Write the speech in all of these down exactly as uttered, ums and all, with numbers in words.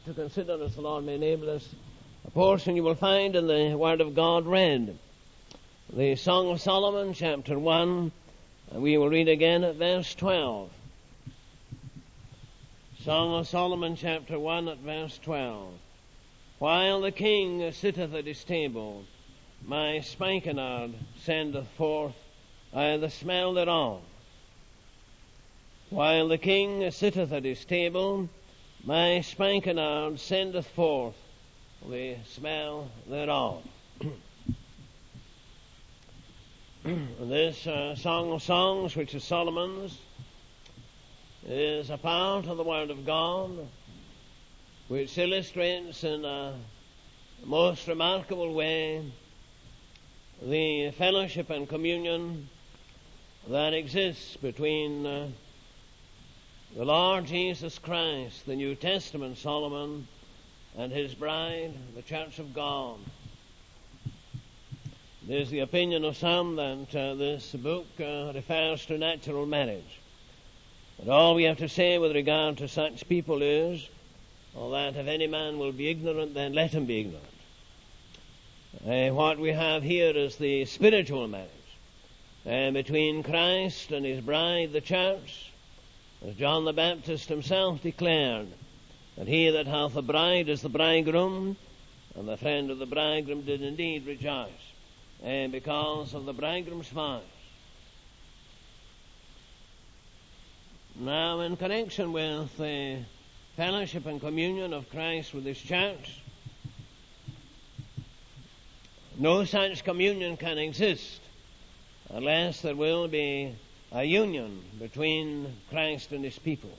to consider, as the Lord may enable us, a portion you will find in the Word of God read. The Song of Solomon, chapter one, and we will read again at verse twelve. Song of Solomon, chapter one, at verse twelve. While the king sitteth at his table, my spikenard sendeth forth uh, the smell thereof. While the king sitteth at his table, my spikenard sendeth forth the smell thereof. This uh, Song of Songs, which is Solomon's, is a part of the Word of God, which illustrates in a most remarkable way the fellowship and communion that exists between uh, the Lord Jesus Christ, the New Testament Solomon, and his bride, the Church of God. It is the opinion of some that uh, this book uh, refers to natural marriage. But all we have to say with regard to such people is, well, that if any man will be ignorant, then let him be ignorant. Uh, what we have here is the spiritual marriage uh, between Christ and his bride, the church, as John the Baptist himself declared, that he that hath a bride is the bridegroom, and the friend of the bridegroom did indeed rejoice, uh, because of the bridegroom's voice. Now, in connection with the fellowship and communion of Christ with his church, no such communion can exist unless there will be a union between Christ and his people.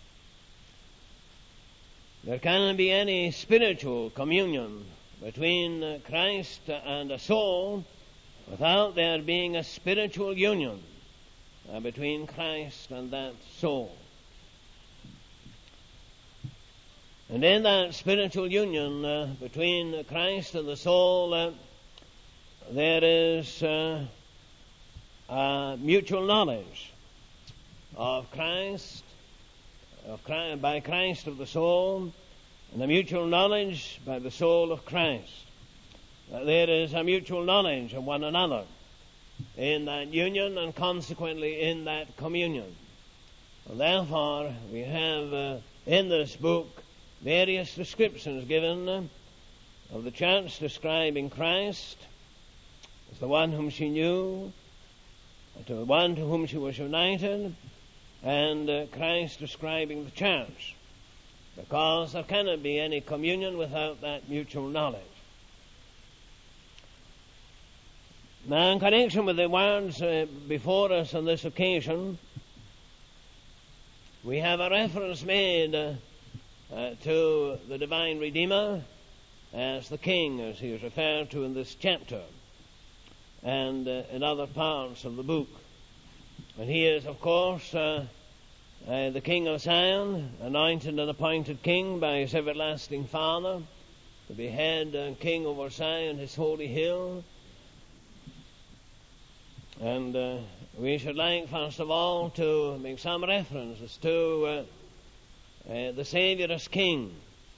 There cannot be any spiritual communion between Christ and a soul without there being a spiritual union uh, between Christ and that soul. And in that spiritual union uh, between Christ and the soul, uh, there is uh, a mutual knowledge of Christ, of Christ, by Christ of the soul, and a mutual knowledge by the soul of Christ. Uh, there is a mutual knowledge of one another in that union, and consequently in that communion. And therefore, we have uh, in this book various descriptions given uh, of the church, describing Christ as the one whom she knew, to the one to whom she was united, and uh, Christ describing the church, because there cannot be any communion without that mutual knowledge. Now, in connection with the words uh, before us on this occasion, we have a reference made uh, uh, to the divine Redeemer as the King, as he is referred to in this chapter and uh, in other parts of the book. And he is, of course, uh, uh, the King of Zion, anointed and appointed King by his everlasting Father, to be head and King over Zion, his holy hill. And uh, we should like, first of all, to make some references to uh, uh, the Saviour as King.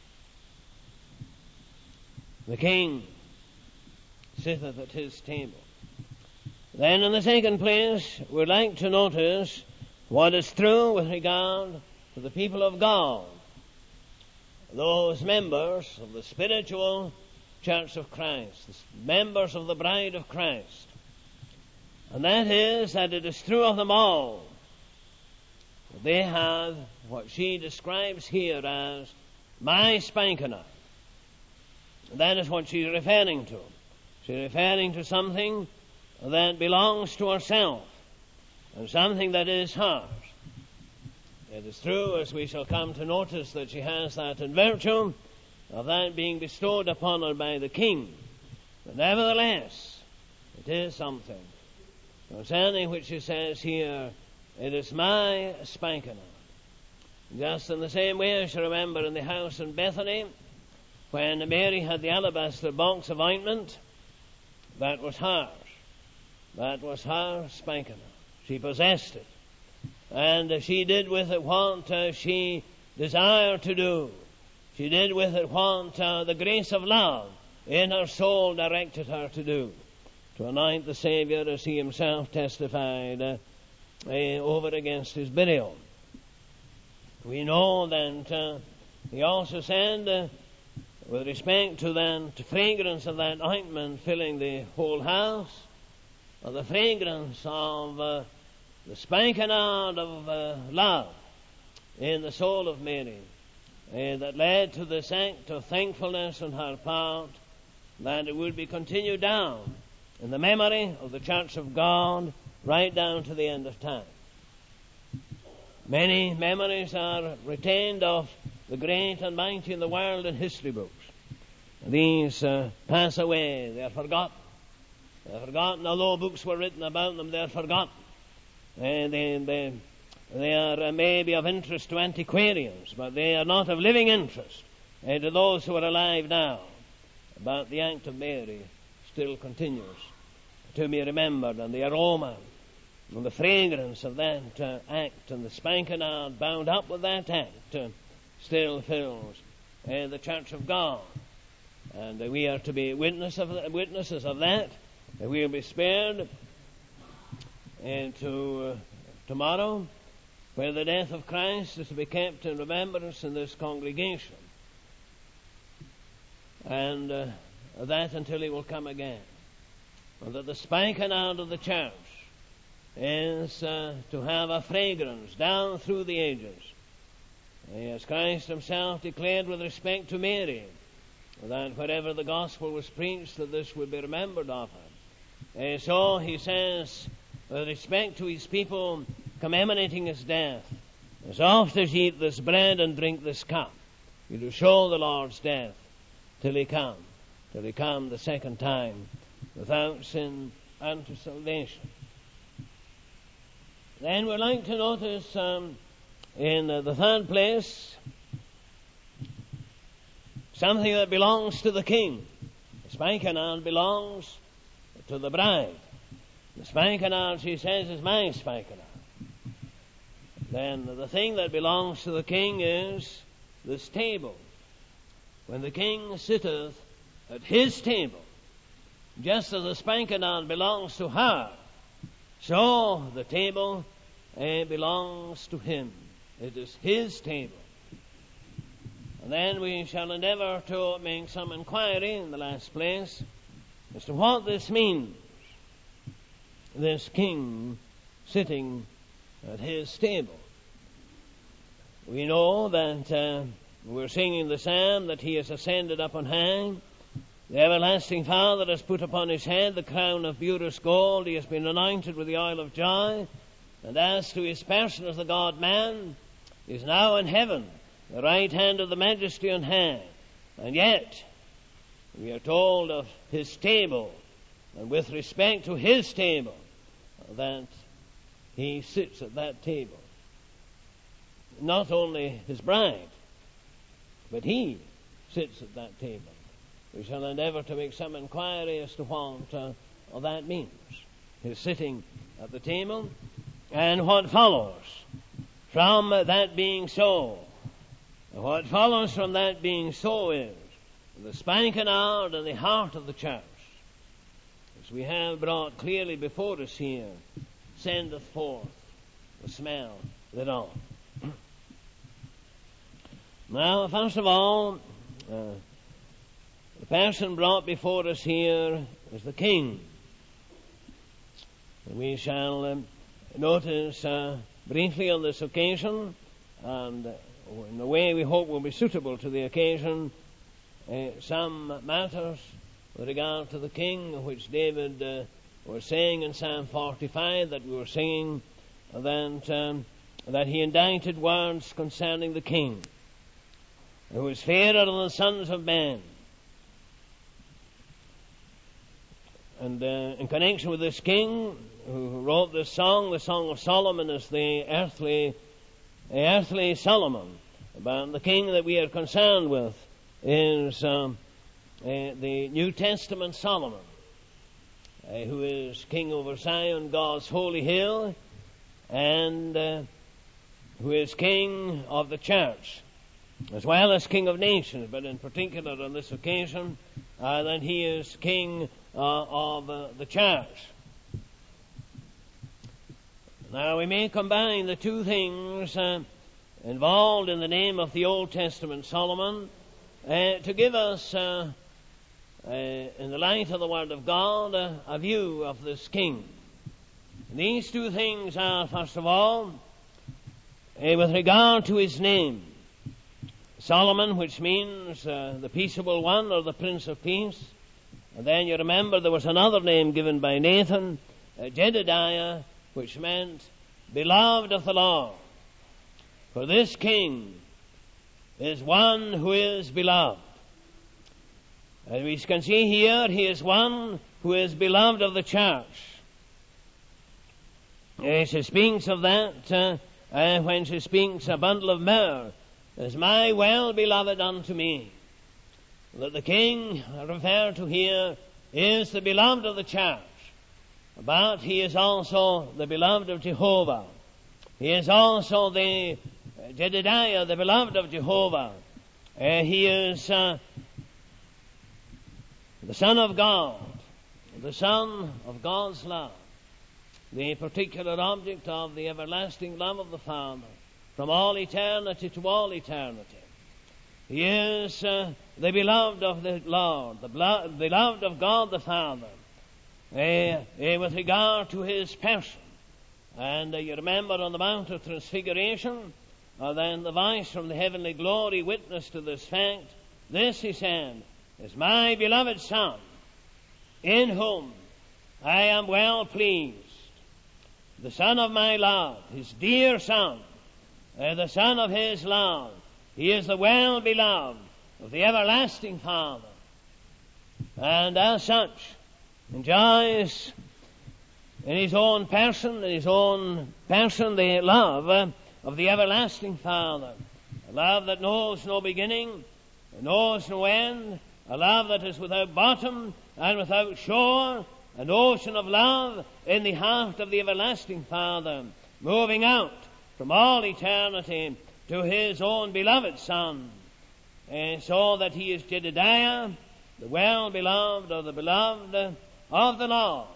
The King sitteth at his table. Then, in the second place, we'd like to notice what is true with regard to the people of God, those members of the spiritual Church of Christ, the members of the bride of Christ. And that is that it is true of them all that they have what she describes here as my spikenard. That is what she's referring to. She's referring to something that belongs to herself and something that is hers. It is true, as we shall come to notice, that she has that in virtue of that being bestowed upon her by the King. But nevertheless, it is something concerning which she says here, it is my spikenard. Just in the same way as you remember in the house in Bethany, when Mary had the alabaster box of ointment, that was hers. That was her spikenard. She possessed it. And she did with it what uh, she desired to do. She did with it what uh, the grace of love in her soul directed her to do, to anoint the Saviour, as he himself testified uh, uh, over against his burial. We know that uh, he also said, uh, with respect to that fragrance of that ointment filling the whole house, or the fragrance of uh, the spikenard of uh, love in the soul of Mary, uh, that led to this act of thankfulness on her part, that it would be continued down in the memory of the Church of God right down to the end of time. Many memories are retained of the great and mighty in the world in history books. These uh, pass away, they are forgotten. They are forgotten, although books were written about them, they are forgotten. Uh, they, they, they are uh, maybe of interest to antiquarians, but they are not of living interest uh, to those who are alive now. But the act of Mary still continues to be remembered, and the aroma and the fragrance of that uh, act and the spikenard bound up with that act uh, still fills uh, the Church of God. And uh, we are to be witness of the, witnesses of that. Uh, we will be spared uh, to uh, tomorrow, where the death of Christ is to be kept in remembrance in this congregation. And uh, that until he will come again. And that the spikenard of the church is uh, to have a fragrance down through the ages. As Christ himself declared with respect to Mary, that wherever the gospel was preached, that this would be remembered of her. Uh, so he says, with respect to his people commemorating his death, as oft as ye eat this bread and drink this cup, you do show the Lord's death till he come, till he come the second time, without sin unto salvation. Then we'd like to notice um, in uh, the third place something that belongs to the king. The spikenard belongs to the bride. The spikenard, she says, is my spikenard. Then the thing that belongs to the king is this table. When the king sitteth at his table, just as the spikenard belongs to her, so the table uh, belongs to him. It is his table. And then we shall endeavor to make some inquiry in the last place as to what this means. This king sitting at his table. We know that uh, we're singing the psalm that he has ascended up on high. The everlasting Father has put upon his head the crown of beauteous gold. He has been anointed with the oil of joy. And as to his person as the God-man, he is now in heaven, the right hand of the majesty on high. And yet, we are told of his table, and with respect to his table, that he sits at that table. Not only his bride, but he sits at that table. We shall endeavor to make some inquiry as to what uh, all that means. His sitting at the table, and what follows from that being so. What follows from that being so is the spikenard and the heart of the church, as we have brought clearly before us here, sendeth forth the smell thereof. Now, first of all, uh, the person brought before us here is the king. And we shall um, notice uh, briefly on this occasion, and uh, in a way we hope will be suitable to the occasion, uh, some matters with regard to the king, which David uh, was saying in Psalm forty-five, that we were singing, that, um, that he indited words concerning the king, who is fairer than the sons of men. And uh, in connection with this king who wrote this song, the Song of Solomon is the earthly, the earthly Solomon. But the king that we are concerned with is um, uh, the New Testament Solomon, uh, who is king over Zion, God's holy hill, and uh, who is king of the church, as well as King of nations, but in particular on this occasion, uh, that he is King uh, of uh, the church. Now we may combine the two things uh, involved in the name of the Old Testament Solomon uh, to give us, uh, uh, in the light of the Word of God, uh, a view of this king. And these two things are, first of all, uh, with regard to his name. Solomon, which means uh, the peaceable one or the Prince of Peace. And then you remember there was another name given by Nathan, uh, Jedediah, which meant beloved of the Lord. For this king is one who is beloved. As we can see here, he is one who is beloved of the church. Uh, she speaks of that uh, uh, when she speaks a bundle of myrrh as my well-beloved unto me. That the king referred to here is the beloved of the church. But he is also the beloved of Jehovah. He is also the uh, Jedediah, the beloved of Jehovah. Uh, he is uh, the Son of God, the Son of God's love, the particular object of the everlasting love of the Father, from all eternity to all eternity. He is uh, the beloved of the Lord, the blo- beloved of God the Father. Uh, uh, with regard to his person. And uh, you remember on the Mount of Transfiguration, uh, then the voice from the heavenly glory witnessed to this fact. This, he said, is my beloved Son, in whom I am well pleased. The Son of my love, his dear Son, uh, the Son of his love. He is the well-beloved of the everlasting Father. And as such, enjoys in his own person, in his own person, the love uh, of the everlasting Father. A love that knows no beginning, knows no end, a love that is without bottom and without shore, an ocean of love in the heart of the everlasting Father, moving out from all eternity to his own beloved Son, and so that he is Jedediah, the well-beloved or the beloved of the Lord.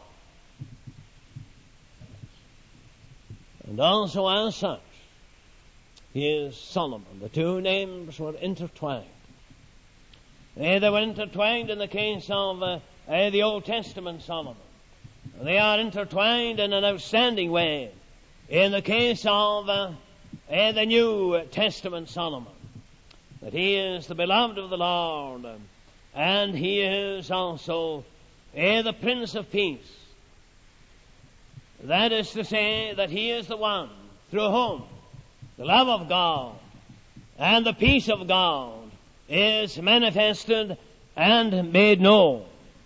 And also as such, he is Solomon. The two names were intertwined. They were intertwined in the case of uh, uh, the Old Testament Solomon. They are intertwined in an outstanding way in the case of uh, uh, the New Testament Solomon. That he is the beloved of the Lord, and he is also uh, the Prince of Peace. That is to say that he is the one through whom the love of God and the peace of God is manifested and made known.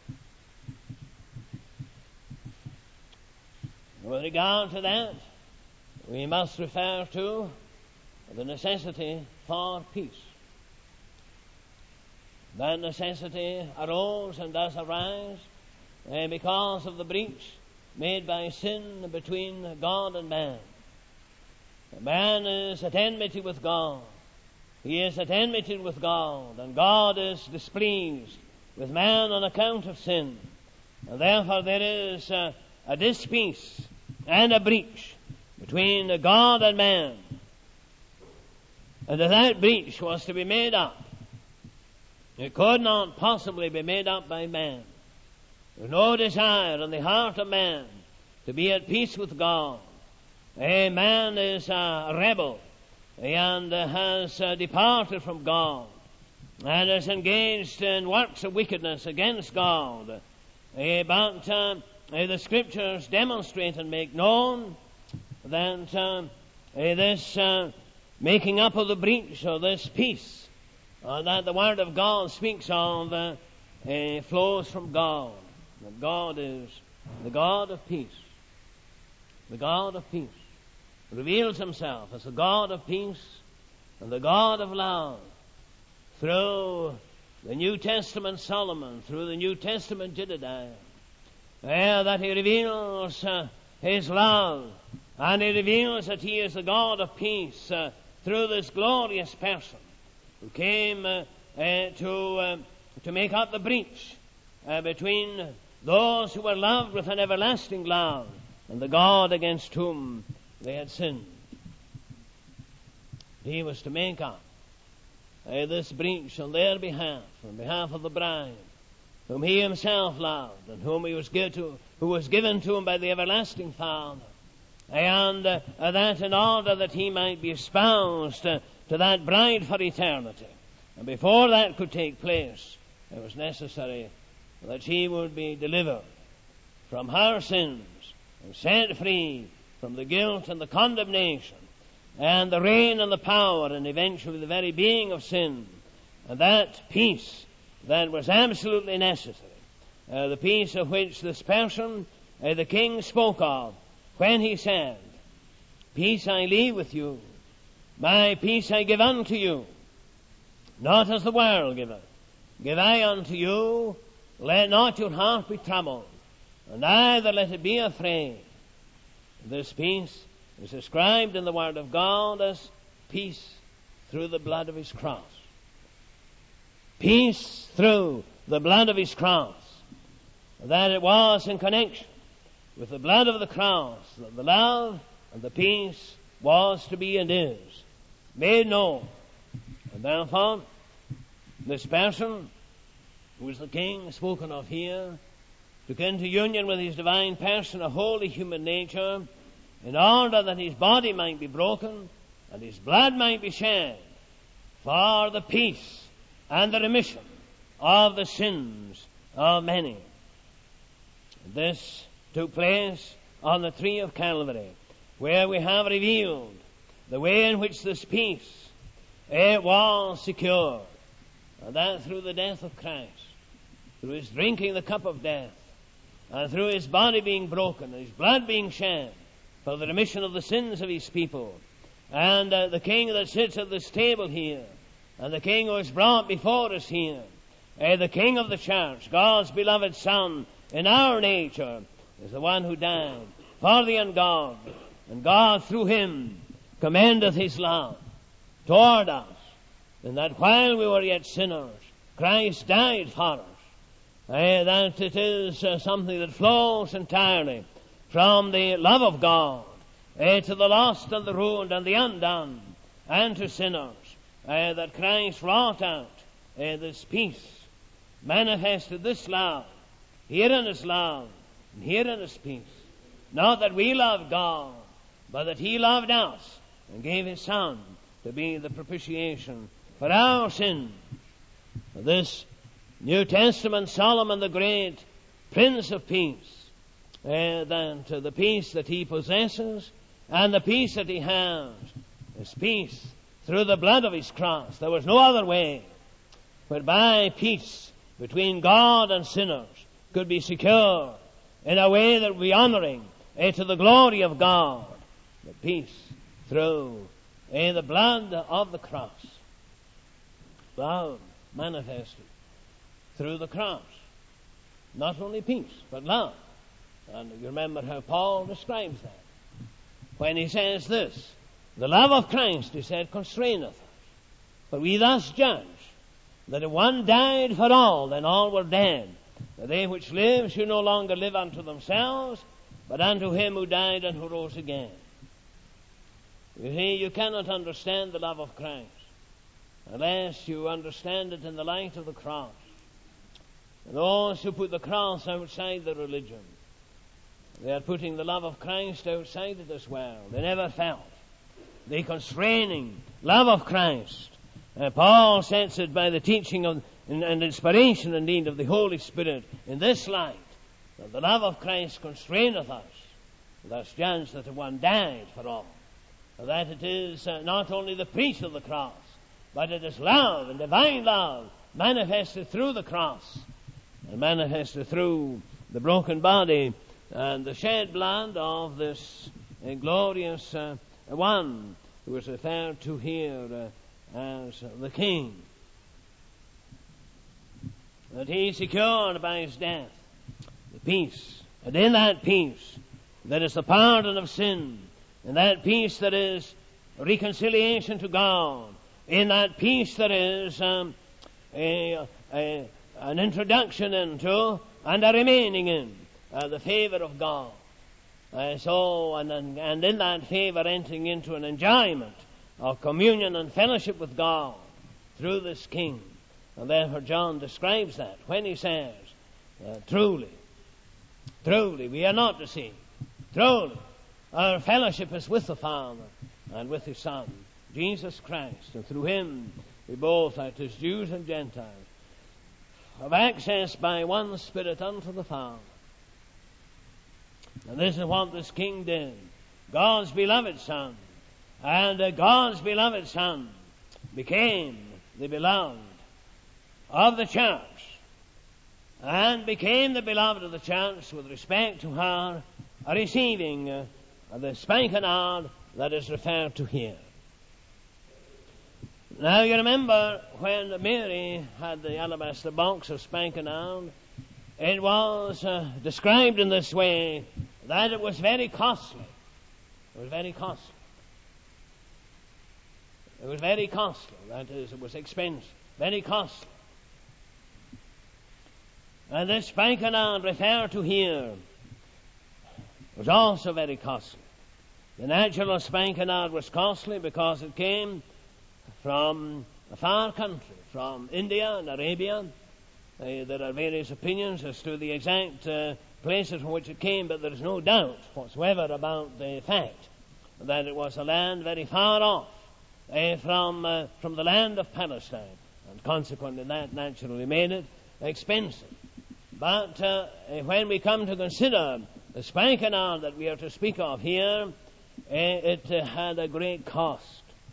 With regard to that, we must refer to the necessity for peace. That necessity arose and does arise uh, because of the breach made by sin between God and man. Man is at enmity with God. He is at enmity with God, and God is displeased with man on account of sin. And therefore there is a, a dispeace and a breach between God and man. And if that breach was to be made up, it could not possibly be made up by man. There is no desire in the heart of man to be at peace with God. A man is a rebel and has uh, departed from God and is engaged in works of wickedness against God. Uh, but uh, the Scriptures demonstrate and make known that uh, this uh, making up of the breach, or this peace uh, that the Word of God speaks of uh, uh, flows from God. That God is the God of peace. The God of peace reveals himself as the God of peace and the God of love through the New Testament Solomon, through the New Testament Jedediah. There that he reveals uh, his love, and he reveals that he is the God of peace uh, through this glorious person who came uh, uh, to, uh, to make up the breach uh, between those who were loved with an everlasting love and the God against whom they had sinned. He was to make up uh, this breach on their behalf, on behalf of the bride, whom he himself loved and whom he was given to, who was given to him by the everlasting Father, and uh, that in order that he might be espoused uh, to that bride for eternity. And before that could take place, it was necessary that she would be delivered from her sins and set free from the guilt and the condemnation and the reign and the power and eventually the very being of sin. And that peace that was absolutely necessary, uh, the peace of which this person, uh, the king, spoke of when he said, "Peace I leave with you, my peace I give unto you, not as the world giveth, give I unto you. Let not your heart be troubled, and neither let it be afraid." This peace is described in the Word of God as peace through the blood of his cross. Peace through the blood of his cross. That it was in connection with the blood of the cross that the love and the peace was to be and is made known. And therefore, this person, who is the king spoken of here, took into union with his divine person a holy human nature, in order that his body might be broken and his blood might be shed for the peace and the remission of the sins of many. This took place on the tree of Calvary, where we have revealed the way in which this peace it was secured, and that through the death of Christ, through his drinking the cup of death, and through his body being broken and his blood being shed for the remission of the sins of his people. And uh, the king that sits at this table here, and the king who is brought before us here, uh, the king of the church, God's beloved Son in our nature, is the one who died for the ungodly, and God through him commendeth his love toward us, in that while we were yet sinners, Christ died for us. Uh, that it is uh, something that flows entirely from the love of God uh, to the lost and the ruined and the undone, and to sinners, uh, that Christ wrought out uh, this peace, manifested this love. Herein is love, and herein is peace. Not that we loved God, but that he loved us and gave his Son to be the propitiation for our sin. This New Testament Solomon the Great, Prince of Peace, uh, that uh, the peace that he possesses and the peace that he has is peace through the blood of his cross. There was no other way whereby peace between God and sinners could be secured in a way that would be honoring uh, to the glory of God. The peace through uh, the blood of the cross. Love manifested through the cross. Not only peace, but love. And you remember how Paul describes that, when he says this: "The love of Christ," he said, "constraineth us. For we thus judge, that if one died for all, then all were dead. That they which live should no longer live unto themselves, but unto him who died and who rose again." You see, you cannot understand the love of Christ unless you understand it in the light of the cross. And those who put the cross outside the religion, they are putting the love of Christ outside it as well. They never felt the constraining love of Christ. Uh, Paul sets it by the teaching of, and, and inspiration indeed of the Holy Spirit in this light, that the love of Christ constraineth us, thus judge that the one died for all. That it is uh, not only the preach of the cross, but it is love and divine love manifested through the cross, and manifested through the broken body and the shed blood of this uh, glorious uh, one who is referred to here uh, as the King. That he secured by his death the peace, and in that peace there is the pardon of sin, and that peace that is reconciliation to God, in that peace there is um, a, a, an introduction into and a remaining in uh, the favor of God. Uh, so, and, and in that favor entering into an enjoyment of communion and fellowship with God through this King. And therefore John describes that when he says, uh, truly, truly, we are not deceived. Truly, our fellowship is with the Father and with His Son, Jesus Christ. And through Him, we both, as Jews and Gentiles, have access by one Spirit unto the Father. And this is what this King did. God's beloved Son. And uh, God's beloved Son became the beloved of the church. And became the beloved of the church with respect to her receiving uh, the spikenard that is referred to here. Now you remember when Mary had the alabaster box of spikenard, it was uh, described in this way that it was very costly. It was very costly. It was very costly. That is, it was expensive. Very costly. And this spikenard referred to here was also very costly. The natural spikenard was costly because it came from a far country, from India and Arabia. Uh, there are various opinions as to the exact uh, places from which it came, but there is no doubt whatsoever about the fact that it was a land very far off uh, from uh, from the land of Palestine, and consequently that naturally made it expensive. But uh, when we come to consider the spikenard that we are to speak of here, uh, it uh, had a great cost.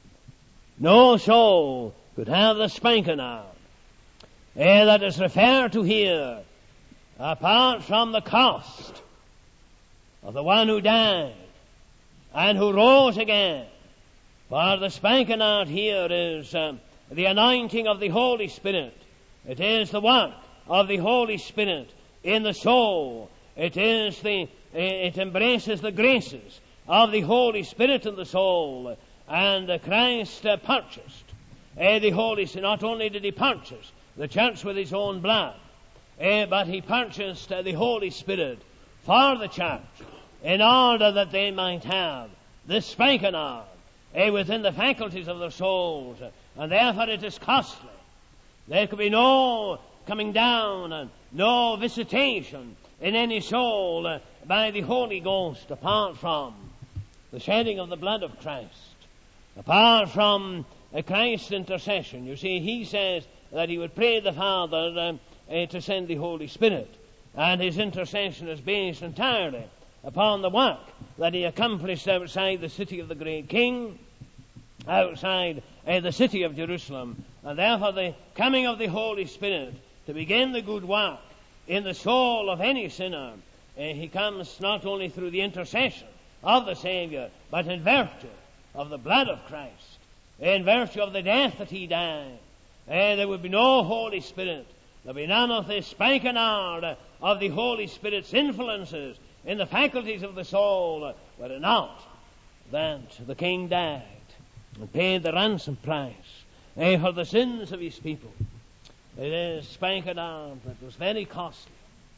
No soul could have the spikenard uh, that is referred to here apart from the cost of the one who died and who rose again. For the spikenard here is um, the anointing of the Holy Spirit. It is the work of the Holy Spirit in the soul. It is the it embraces the graces of the Holy Spirit in the soul. And uh, Christ uh, purchased uh, the Holy Spirit. Not only did He purchase the church with His own blood, uh, but He purchased uh, the Holy Spirit for the church in order that they might have this spikenard uh, within the faculties of their souls. And therefore it is costly. There could be no coming down and no visitation in any soul uh, by the Holy Ghost apart from the shedding of the blood of Christ, apart from uh, Christ's intercession. You see, He says that He would pray the Father uh, uh, to send the Holy Spirit, and His intercession is based entirely upon the work that He accomplished outside the city of the great King, outside uh, the city of Jerusalem. And therefore the coming of the Holy Spirit to begin the good work in the soul of any sinner, uh, He comes not only through the intercession of the Savior, but in virtue of the blood of Christ, in virtue of the death that He died. Uh, there would be no Holy Spirit. There would be none of the spikenard of the Holy Spirit's influences in the faculties of the soul, were it not that the King died and paid the ransom price uh, for the sins of His people. It is spikenard that was very costly.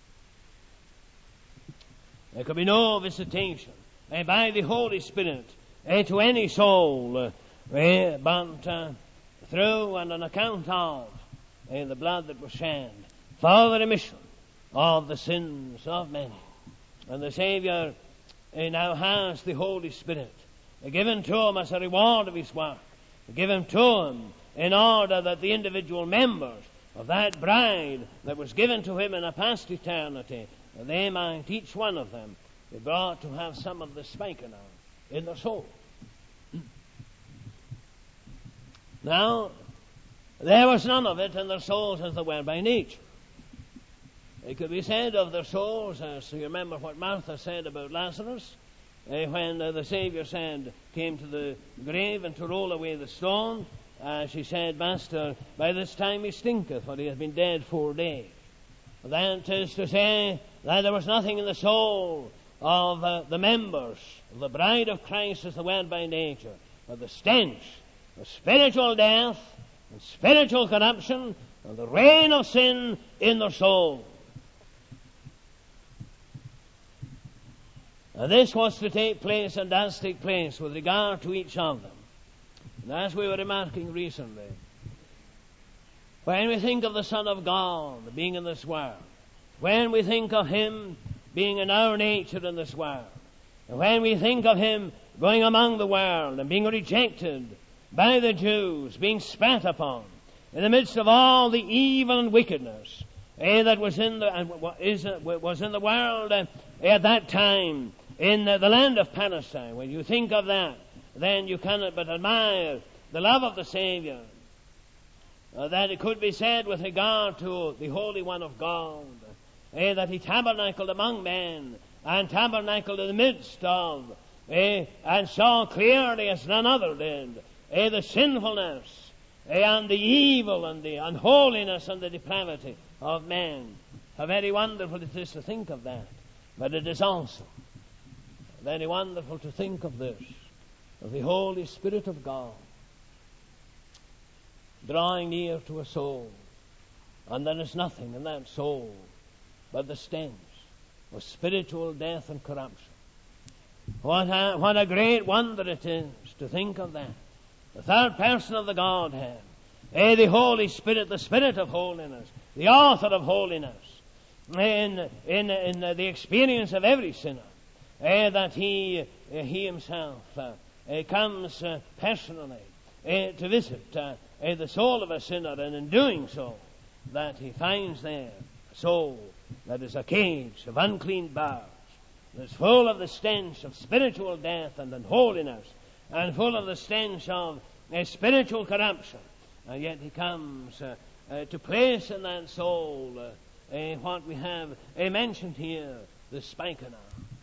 There could be no visitation uh, by the Holy Spirit uh, to any soul, uh, uh, but uh, through and on account of uh, the blood that was shed for the remission of the sins of many. And the Savior uh, now has the Holy Spirit uh, given to Him as a reward of His work, given to Him in order that the individual members of that bride that was given to Him in a past eternity, they might, each one of them, be brought to have some of the spikenard in their soul. Now, there was none of it in their souls as they were by nature. It could be said of their souls, as you remember what Martha said about Lazarus, uh, when uh, the Savior said, came to the grave and to roll away the stone, uh, she said, Master, by this time he stinketh, for he has been dead four days. That is to say that there was nothing in the soul of uh, the members of the bride of Christ as they were by nature, but the stench of spiritual death and spiritual corruption and the reign of sin in their soul. And this was to take place and does take place with regard to each of them. And as we were remarking recently, when we think of the Son of God being in this world, when we think of Him being in our nature in this world, and when we think of Him going among the world and being rejected by the Jews, being spat upon, in the midst of all the evil and wickedness eh, that was in the uh, is, uh, was in the world uh, at that time, in uh, the land of Palestine, when you think of that, then you cannot but admire the love of the Savior, uh, that it could be said with regard to the Holy One of God, eh, that He tabernacled among men, and tabernacled in the midst of, eh, and saw clearly as none other did, eh, the sinfulness, eh, and the evil, and the unholiness, and the depravity of man. How very wonderful it is to think of that. But it is also very wonderful to think of this, of the Holy Spirit of God drawing near to a soul, and there is nothing in that soul but the stench of spiritual death and corruption. What a, what a great wonder it is to think of that. The third person of the Godhead, eh, the Holy Spirit, the Spirit of holiness, the author of holiness, in, in, in the experience of every sinner, eh, that he, eh, he himself uh, eh, comes uh, personally eh, to visit uh, eh, the soul of a sinner, and in doing so, that he finds there a soul that is a cage of unclean bars, that's full of the stench of spiritual death and unholiness, and full of the stench of uh, spiritual corruption. And yet he comes uh, uh, to place in that soul uh, uh, what we have uh, mentioned here, the spikenard.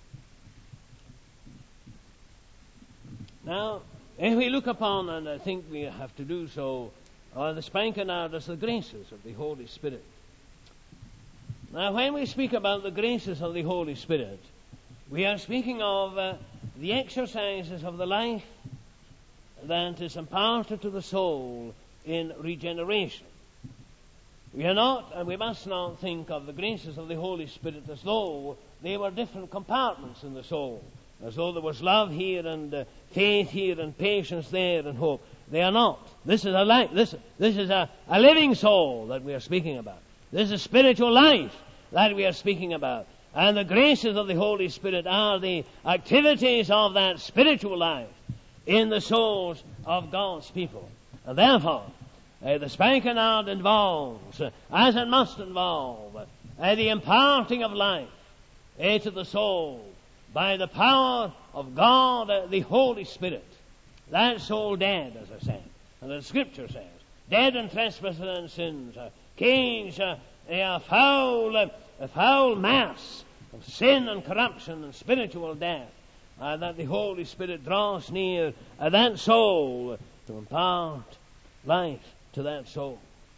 Now, if we look upon, and I think we have to do so, uh, the spikenard as the graces of the Holy Spirit. Now, when we speak about the graces of the Holy Spirit, we are speaking of uh, the exercises of the life that is imparted to the soul in regeneration. We are not, and we must not think of the graces of the Holy Spirit as though they were different compartments in the soul, as though there was love here and uh, faith here and patience there and hope. They are not. This is a life. This, this is a, a living soul that we are speaking about. This is spiritual life that we are speaking about. And the graces of the Holy Spirit are the activities of that spiritual life in the souls of God's people. And therefore, uh, the spikenard involves, uh, as it must involve, uh, the imparting of life uh, to the soul by the power of God, uh, the Holy Spirit. That soul dead, as I said. And the Scripture says, dead in trespasses and sins, uh, caged, uh, a foul, uh, a foul mass of sin and corruption and spiritual death, uh, that the Holy Spirit draws near uh, that soul to impart life to that soul.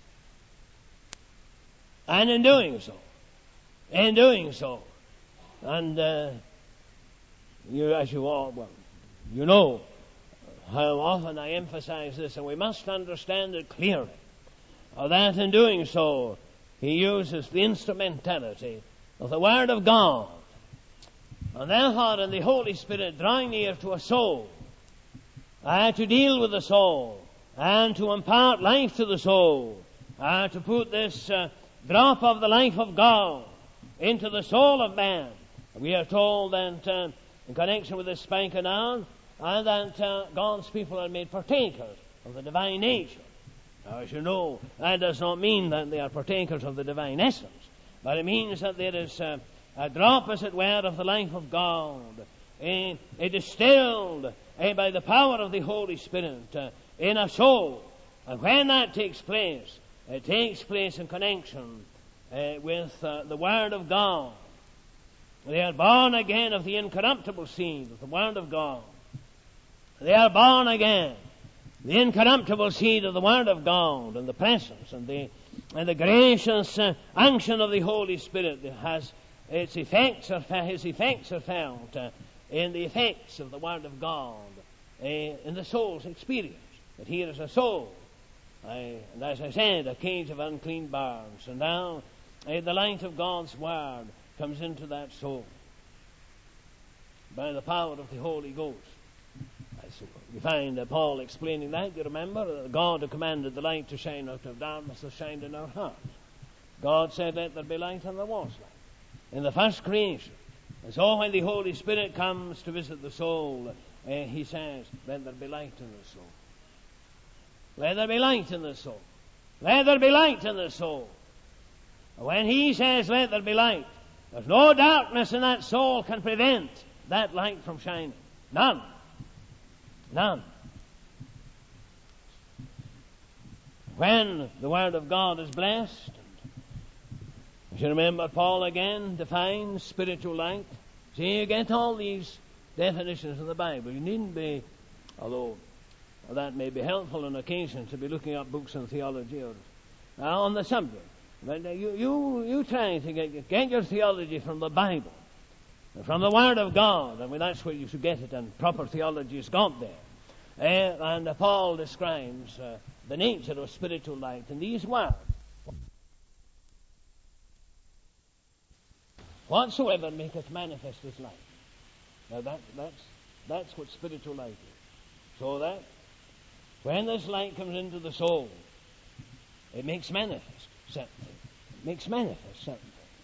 And in doing so, in doing so, and uh, you, as you all, well, you know how often I emphasize this, and we must understand it clearly, uh, that in doing so, He uses the instrumentality of the Word of God. And therefore, in the Holy Spirit drawing near to a soul, uh, to deal with the soul, and to impart life to the soul, uh, to put this uh, drop of the life of God into the soul of man. We are told that uh, in connection with this spikenard, uh, that uh, God's people are made partakers of the divine nature. Now, as you know, that does not mean that they are partakers of the divine essence, but it means that there is uh, a drop, as it were, of the life of God, eh, eh, distilled eh, by the power of the Holy Spirit uh, in a soul. And when that takes place, it takes place in connection uh, with uh, the Word of God. They are born again of the incorruptible seed of the Word of God. They are born again, the incorruptible seed of the Word of God, and the presence and the and the gracious uh, unction of the Holy Spirit that has its effects, are, his effects are felt uh, in the effects of the Word of God uh, in the soul's experience, But here is a soul. I, and as I said, a cage of unclean bars. And now uh, the light of God's Word comes into that soul by the power of the Holy Ghost. So you find uh, Paul explaining that. You remember, uh, God who commanded the light to shine out of darkness has shined in our hearts. God said, let there be light, and there was light in the first creation. And so when the Holy Spirit comes to visit the soul, uh, he says, let there be light in the soul. Let there be light in the soul. Let there be light in the soul. And when he says, let there be light, there's no darkness in that soul can prevent that light from shining. None. None. When the Word of God is blessed, and you remember Paul again defines spiritual light. See, you get all these definitions in the Bible. You needn't be, although well, that may be helpful on occasion to be looking up books on theology or uh, on the subject. But uh, you, you, you try to get, get your theology from the Bible, from the Word of God. I mean, that's where you should get it, and proper theology is got there. Uh, and uh, Paul describes uh, the nature of spiritual light in these words. Whatsoever maketh manifest his light. Now that, that's, that's what spiritual light is. So that when this light comes into the soul, it makes manifest certain things. It makes manifest certain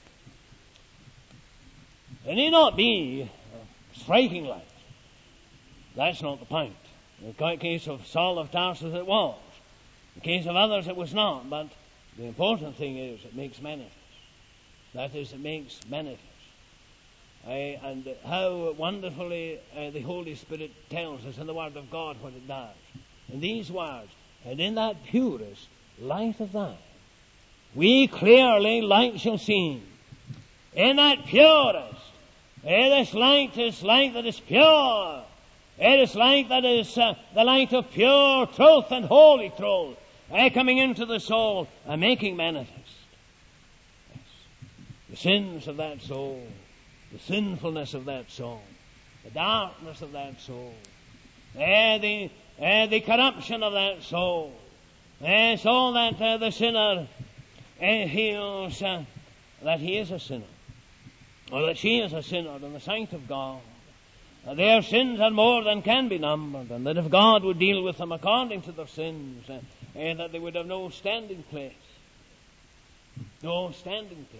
things. It need not be a striking light. That's not the point. In the case of Saul of Tarsus it was. In the case of others it was not. But the important thing is it makes manifest. That is, it makes manifest. Uh, and how wonderfully uh, the Holy Spirit tells us in the Word of God what it does. In these words, and in that purest light of thine, we clearly light shall see. In that purest, uh, this light is light that is pure. It is light that is uh, the light of pure truth and holy truth, uh, coming into the soul and making manifest yes. the sins of that soul, the sinfulness of that soul, the darkness of that soul, uh, the, uh, the corruption of that soul, uh, so that uh, the sinner uh, feels uh, that he is a sinner, or that she is a sinner in the sight of God. Their sins are more than can be numbered, and that if God would deal with them according to their sins, uh, and that they would have no standing place. No standing place.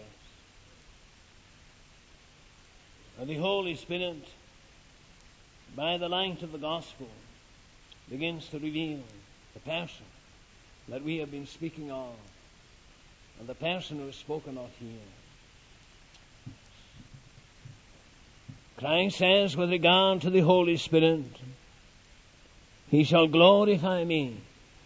And the Holy Spirit, by the light of the gospel, begins to reveal the person that we have been speaking of, and the person who is spoken of here. Christ says with regard to the Holy Spirit, He shall glorify me.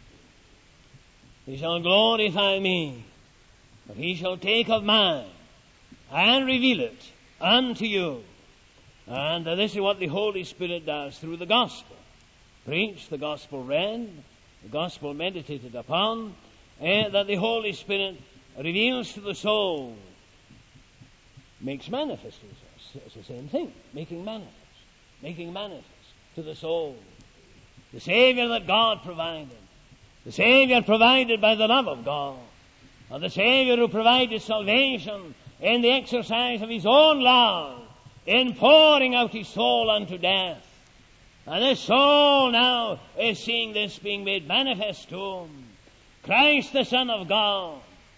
He shall glorify me, but He shall take of mine and reveal it unto you. And uh, this is what the Holy Spirit does through the gospel. Preached, the gospel read, the gospel meditated upon, and that the Holy Spirit reveals to the soul, makes manifest. It's the same thing, making manifest, making manifest to the soul. The Savior that God provided, the Savior provided by the love of God, and the Savior who provided salvation in the exercise of His own love, in pouring out His soul unto death. And this soul now is seeing this being made manifest to him. Christ the Son of God.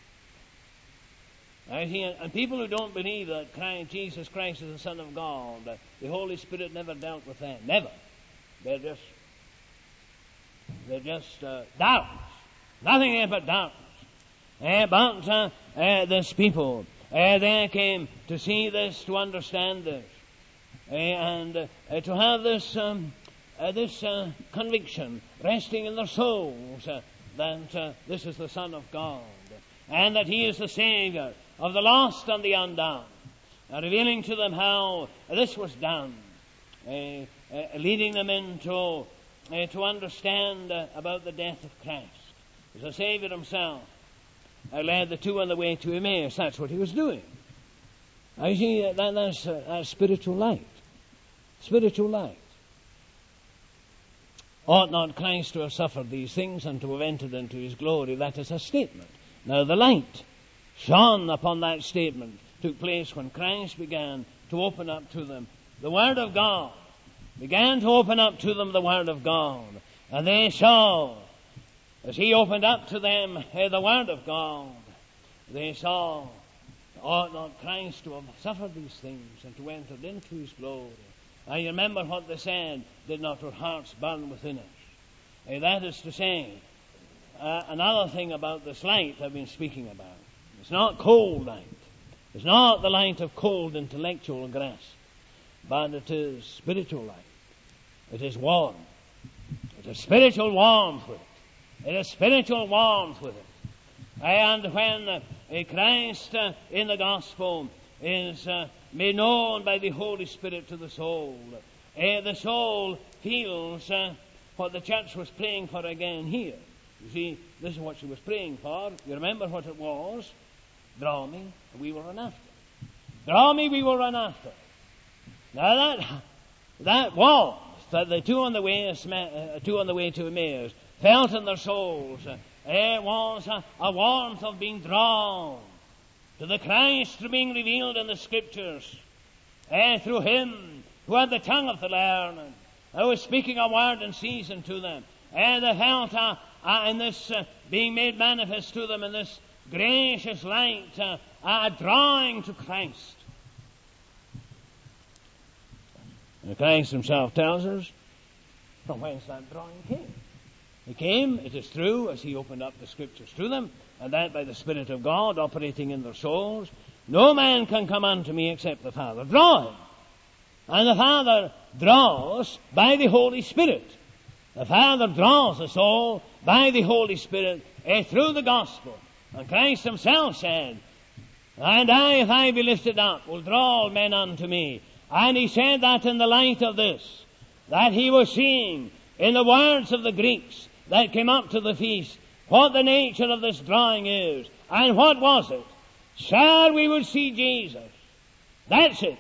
I think, and people who don't believe that Christ, Jesus Christ is the Son of God, that the Holy Spirit never dealt with them. Never. They're just, they're just uh, darkness. Nothing but darkness. Uh, but uh, uh, this people, uh, they came to see this, to understand this, uh, and uh, to have this, um, uh, this uh, conviction resting in their souls uh, that uh, this is the Son of God, and that He is the Savior of the lost and the undone, uh, revealing to them how this was done, uh, uh, leading them into uh, to understand uh, about the death of Christ. As the Savior Himself uh, led the two on the way to Emmaus. That's what He was doing. I see uh, that, that's, uh, that's spiritual light. Spiritual light. ought not Christ to have suffered these things and to have entered into his glory? That is a statement. Now the light shone upon that statement took place when Christ began to open up to them the Word of God. Began to open up to them the Word of God. And they saw, as he opened up to them uh, the Word of God, they saw, ought not Christ to have suffered these things and to enter into his glory? I remember what they said, did not our hearts burn within us? Uh, that is to say, uh, another thing about this light I've been speaking about. It's not cold light. It's not the light of cold intellectual grasp, but it is spiritual light. It is warm. It is spiritual warmth with it. It is spiritual warmth with it. And when uh, Christ uh, in the gospel is uh, made known by the Holy Spirit to the soul, uh, the soul feels uh, what the church was praying for again here. You see, this is what she was praying for. You remember what it was? Draw me, we will run after. Draw me, we will run after. Now that that warmth that the two on the way, uh, two on the way to Emmaus felt in their souls, uh, it was a, a warmth of being drawn to the Christ being revealed in the Scriptures, uh, through him who had the tongue of the learned, who was speaking a word in season to them, and they felt uh, uh, in this uh, being made manifest to them in this gracious light, uh, uh, drawing to Christ. And Christ himself tells us from whence that drawing came. It came, it is true, as he opened up the Scriptures to them, and that by the Spirit of God operating in their souls. No man can come unto me except the Father draw him. And the Father draws by the Holy Spirit. The Father draws the soul by the Holy Spirit eh, through the gospel. And Christ himself said, and I, if I be lifted up, will draw all men unto me. And he said that in the light of this, that he was seeing in the words of the Greeks that came up to the feast, what the nature of this drawing is. And what was it? Sir, we would see Jesus. That's it.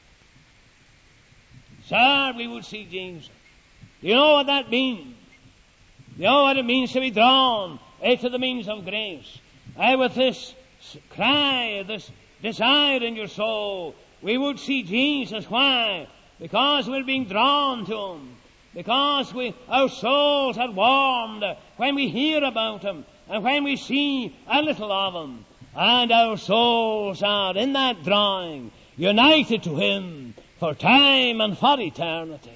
Sir, we would see Jesus. You know what that means? You know what it means to be drawn eh, to the means of grace. Eh, with this cry, this desire in your soul, we would see Jesus. Why? Because we're being drawn to him. Because we, our souls are warmed when we hear about him and when we see a little of him. And our souls are in that drawing, united to him for time and for eternity.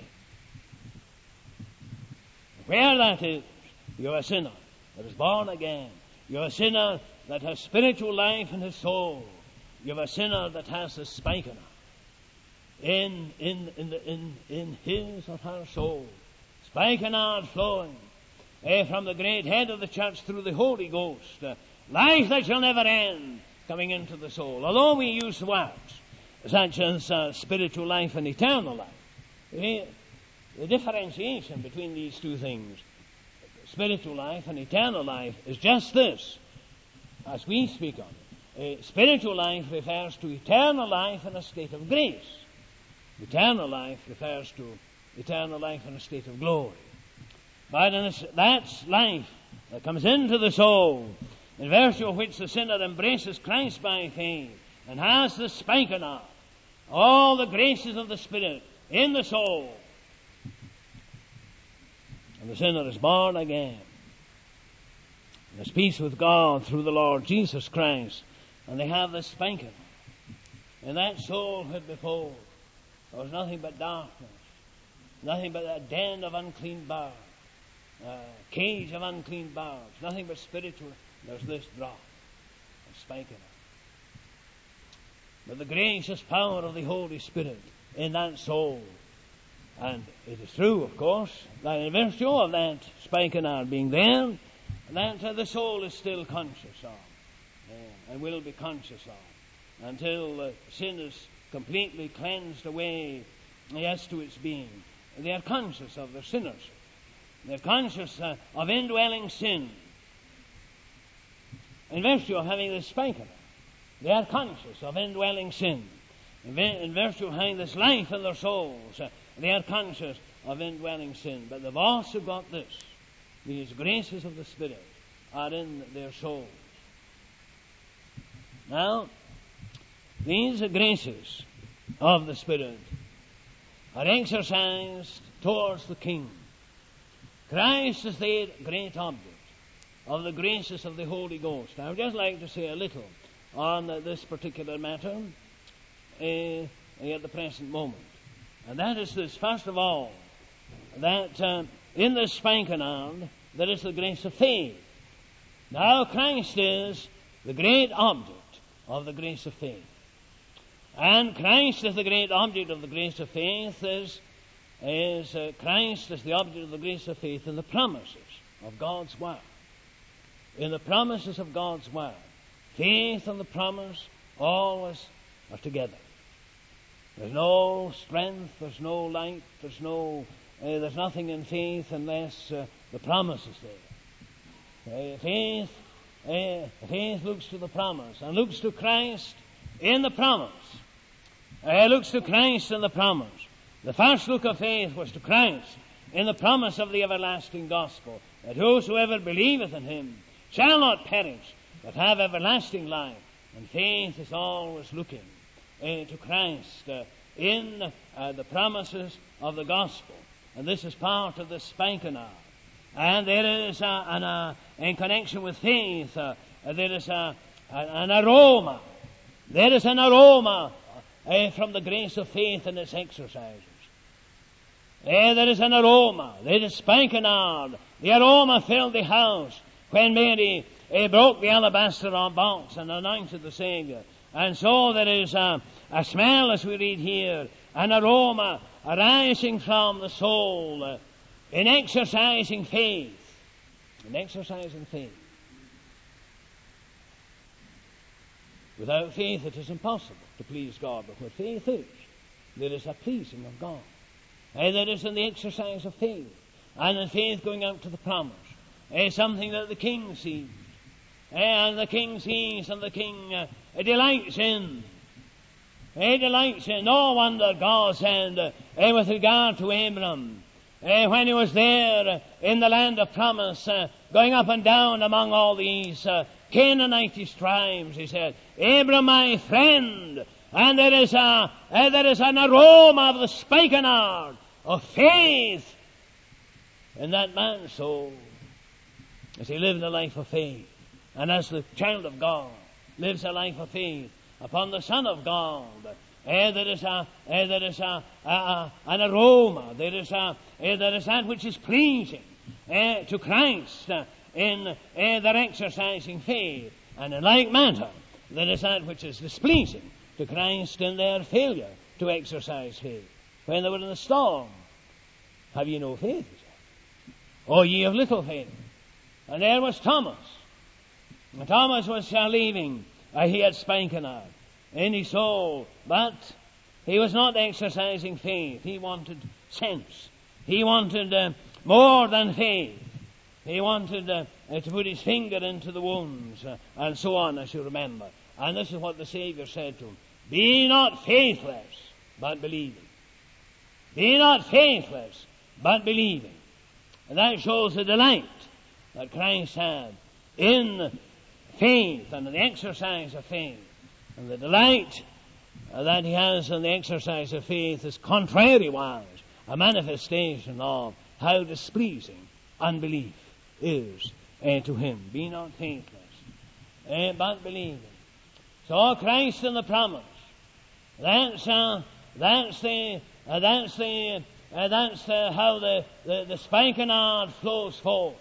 Where that is, you're a sinner that is born again. You're a sinner that has spiritual life in his soul. You're a sinner that has the spikenard in in in the, in in his or her soul. Spikenard flowing eh, from the great head of the church through the Holy Ghost. Uh, life that shall never end coming into the soul. Although we use words such as uh, spiritual life and eternal life. The, the differentiation between these two things, spiritual life and eternal life, is just this, as we speak on it. Uh, spiritual life refers to eternal life in a state of grace. Eternal life refers to eternal life in a state of glory. But in a, that's life that comes into the soul, in virtue of which the sinner embraces Christ by faith and has the spikenard, all the graces of the Spirit in the soul. And the sinner is born again. And has peace with God through the Lord Jesus Christ. And they have the spikenard. And that soul had before, there was nothing but darkness, nothing but a den of unclean birds, a cage of unclean birds, nothing but spiritual. There's this drop of spikenard. But the gracious power of the Holy Spirit in that soul. And it is true, of course, that in virtue of that spikenard being there, that uh, the soul is still conscious of, uh, and will be conscious of, until uh, sin is completely cleansed away as to its being. They are conscious of their sinners. They're conscious uh, of indwelling sin. In virtue of having this spikenard, they are conscious of indwelling sin. In, in virtue of having this life in their souls, uh, they are conscious of indwelling sin, but they've also got this. These graces of the Spirit are in their souls. Now, these graces of the Spirit are exercised towards the King. Christ is the great object of the graces of the Holy Ghost. I would just like to say a little on this particular matter uh, at the present moment. And that is this, first of all, that uh, in the spikenard there is the grace of faith. Now Christ is the great object of the grace of faith. And Christ is the great object of the grace of faith is, is uh, Christ is the object of the grace of faith in the promises of God's Word. In the promises of God's Word. Faith and the promise always are together. There's no strength, there's no light, there's no, uh, there's nothing in faith unless uh, the promise is there. Uh, faith, uh, faith looks to the promise and looks to Christ in the promise. Uh, looks to Christ in the promise. The first look of faith was to Christ in the promise of the everlasting gospel, that whosoever believeth in him shall not perish, but have everlasting life. And faith is always looking uh, to Christ uh, in uh, the promises of the gospel. And this is part of the spikenard. And there is, uh, an, uh, in connection with faith, uh, there is uh, an aroma. There is an aroma uh, from the grace of faith in its exercises. Uh, there is an aroma. There is spikenard. The aroma filled the house when Mary uh, broke the alabaster box and anointed the Savior. And so there is a, a smell, as we read here, an aroma arising from the soul uh, in exercising faith. In exercising faith. Without faith it is impossible to please God, but where faith is, there is a pleasing of God. And there is in the exercise of faith, and in faith going out to the promise, is something that the King sees. And the King sees, and the King uh, delights in. He delights in. No wonder God said, uh, with regard to Abram, uh, when he was there uh, in the land of promise, uh, going up and down among all these uh, Canaanitish tribes, he said, Abram, my friend, and there is a uh, there is an aroma of the spikenard of faith in that man's soul, as he lived a life of faith. And as the child of God lives a life of faith upon the Son of God, eh, there is a, eh, there is a, a, a, an aroma. There is a, eh, there is that which is pleasing eh, to Christ uh, in eh, their exercising faith, and in like manner there is that which is displeasing to Christ in their failure to exercise faith. When they were in the storm, have ye no faith? O ye of little faith. And there was Thomas. And Thomas was uh, leaving. Uh, he had spikenard in his soul, but he was not exercising faith. He wanted sense. He wanted uh, more than faith. He wanted uh, uh, to put his finger into the wounds, uh, and so on, as you remember. And this is what the Savior said to him. Be not faithless, but believing. Be not faithless, but believing. And that shows the delight that Christ had in faith and in the exercise of faith. And the delight uh, that he has in the exercise of faith is contrariwise a manifestation of how displeasing unbelief is uh, to him. Be not faithless, uh, but believing. So Christ in the promise. That's uh, that's the uh, that's the uh, that's the, how the the, the spikenard flows forth.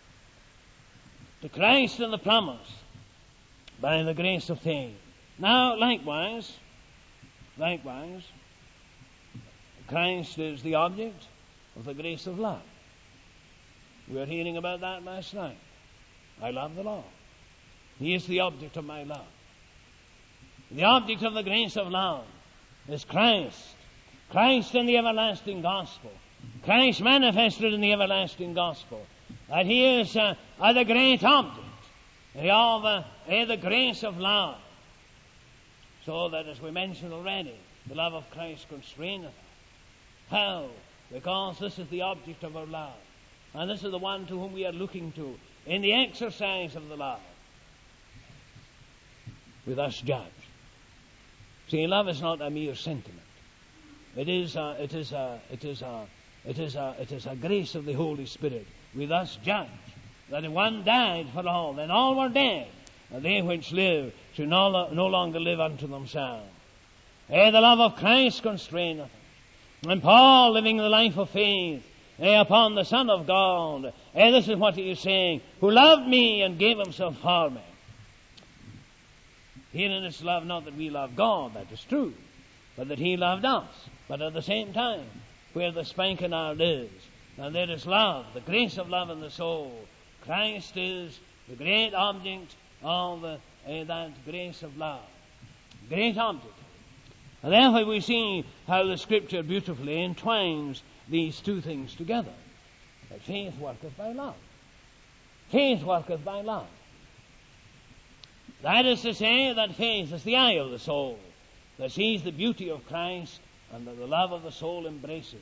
To Christ in the promise by the grace of faith. Now, likewise, likewise, Christ is the object of the grace of love. We were hearing about that last night. I love the Lord. He is the object of my love. The object of the grace of love is Christ. Christ in the everlasting gospel. Christ manifested in the everlasting gospel. That he is uh, uh, the great object of uh, uh, the grace of love. So that, as we mentioned already, the love of Christ constraineth. How because this is the object of our love. And this is the one to whom we are looking to in the exercise of the love. We thus judge. See, love is not a mere sentiment. It is a, it is a, it is a, it is a, it is a grace of the Holy Spirit. We thus judge that if one died for all, then all were dead, and they which live should no, no longer live unto themselves. Eh, the love of Christ constraineth us. And Paul, living the life of faith, eh, upon the Son of God, eh, this is what he is saying, who loved me and gave himself for me. Herein is love, not that we love God, that is true, but that he loved us. But at the same time, where the spikenard is, and there is love, the grace of love in the soul, Christ is the great object of uh, uh, that grace of love. Great object. And therefore we see how the Scripture beautifully entwines these two things together. That faith worketh by love. Faith worketh by love. That is to say that faith is the eye of the soul, that sees the beauty of Christ and that the love of the soul embraces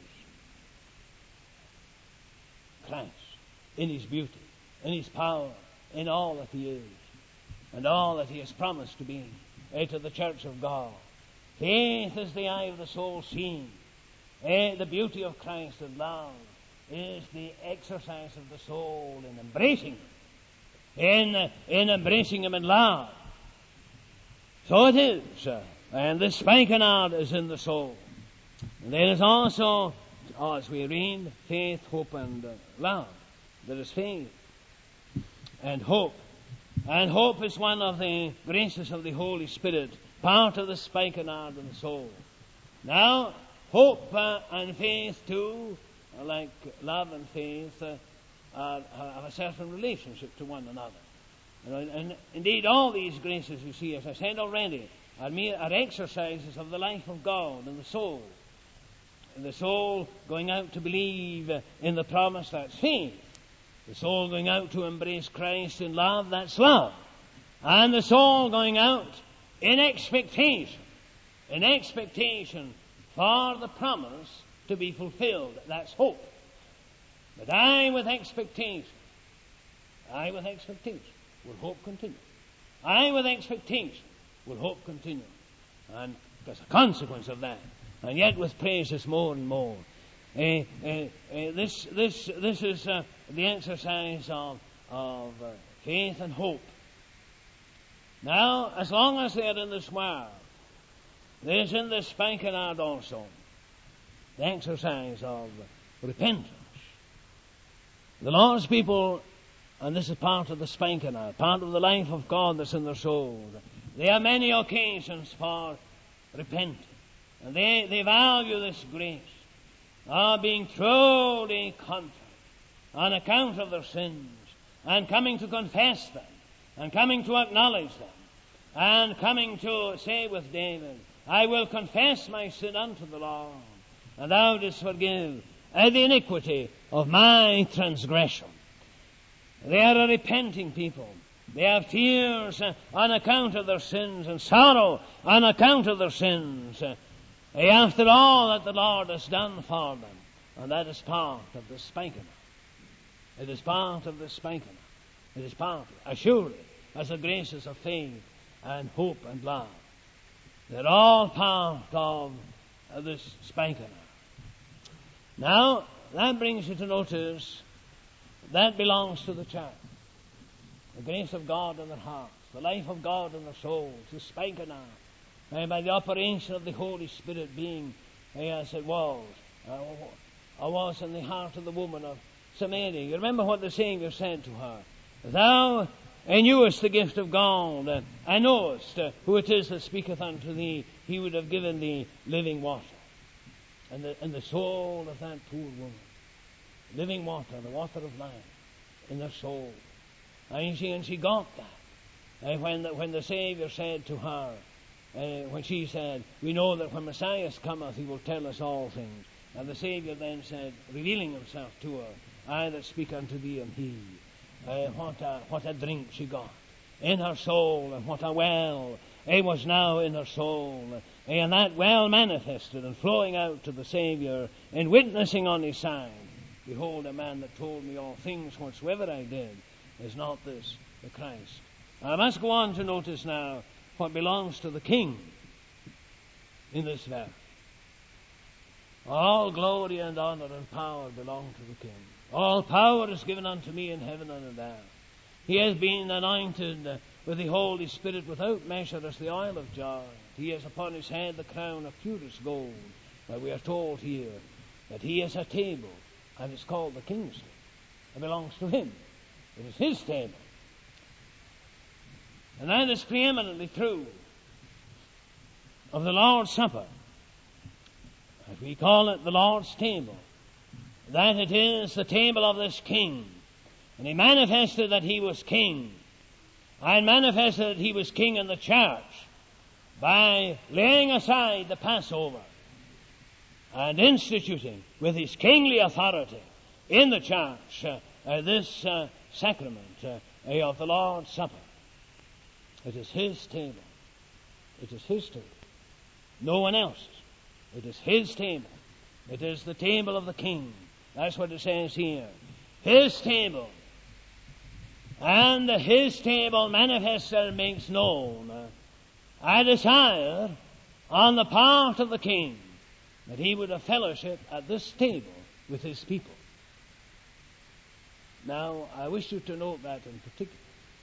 Christ in his beauty, in his power, in all that he is, and all that he has promised to be eh, to the church of God. Faith is the eye of the soul seeing. Eh, the beauty of Christ and love is the exercise of the soul in embracing him. In, uh, in embracing him in love. So it is. Uh, and this spikenard is in the soul. And there is also, as we read, faith, hope, and uh, love. There is faith and hope. And hope is one of the graces of the Holy Spirit, part of the spikenard in the soul. Now, hope uh, and faith too, like love and faith, uh, Uh, have a certain relationship to one another. And, and indeed, all these graces, you see, as I said already, are, mere, are exercises of the life of God in the soul. And the soul going out to believe in the promise, that's faith. The soul going out to embrace Christ in love, that's love. And the soul going out in expectation, in expectation for the promise to be fulfilled, that's hope. But I with expectation, I with expectation will hope continue. I with expectation will hope continue. And as a consequence of that, and yet with praises more and more. Uh, uh, uh, this, this, this is uh, the exercise of, of uh, faith and hope. Now, as long as they are in this world, there is in this spikenard also the exercise of repentance. The Lord's people, and this is part of the spikenard, part of the life of God that's in their souls, they have many occasions for repenting. And they, they value this grace of being truly contrite on account of their sins, and coming to confess them, and coming to acknowledge them, and coming to say with David, I will confess my sin unto the Lord, and thou didst forgive the iniquity of my transgression. They are a repenting people. They have tears uh, on account of their sins, and sorrow on account of their sins. Uh, after all that the Lord has done for them. And that is part of the spikenard. It is part of the spikenard. It is part, assuredly, as the graces of faith and hope and love. They're all part of uh, this spikenard. Now, that brings you to notice that belongs to the church. The grace of God in their hearts, the life of God in their souls, the spikenard, and by the operation of the Holy Spirit being, as it was, uh, was in the heart of the woman of Samaria. You remember what the Savior said to her? Thou knewest the gift of God, uh, and knowest uh, who it is that speaketh unto thee. He would have given thee living water. And the, and the soul of that poor woman, living water, the water of life, in her soul. And she, and she got that. And when the, when the Savior said to her, uh, when she said, we know that when Messiah cometh, he will tell us all things. And the Savior then said, revealing himself to her, I that speak unto thee am he. Uh, what, a, what a drink she got in her soul, and what a well it was now in her soul. and that well manifested and flowing out to the Saviour and witnessing on his side, behold, a man that told me all things whatsoever I did, is not this the Christ? I must go on to notice now what belongs to the King in this verse. All glory and honor and power belong to the King. All power is given unto me in heaven and in earth. He has been anointed with the Holy Spirit without measure as the oil of joy. He has upon his head the crown of purest gold. But we are told here that he has a table, and it's called the King's table. It belongs to him. It is his table. And that is preeminently true of the Lord's Supper. If we call it the Lord's table, that it is the table of this King. And he manifested that he was King, and manifested that he was King in the church by laying aside the Passover and instituting with his kingly authority in the church uh, uh, this uh, sacrament uh, of the Lord's Supper. It is his table. It is his table. No one else's. It is his table. It is the table of the King. That's what it says here. His table. And his table manifests and makes known a desire on the part of the King that he would have fellowship at this table with his people. Now, I wish you to note that in particular.